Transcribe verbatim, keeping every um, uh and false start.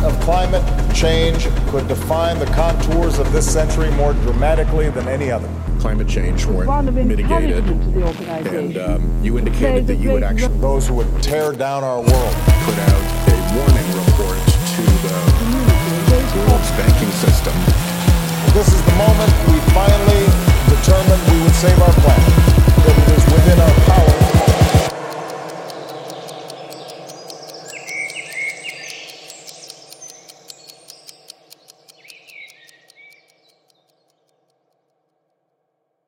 of climate change could define the contours of this century more dramatically than any other. Climate change weren't mitigated, and um, you indicated that you would actually... Those who would tear down our world. Put out a warning report to the world's banking system. This is the moment we finally determined we would save our planet, that it is within our power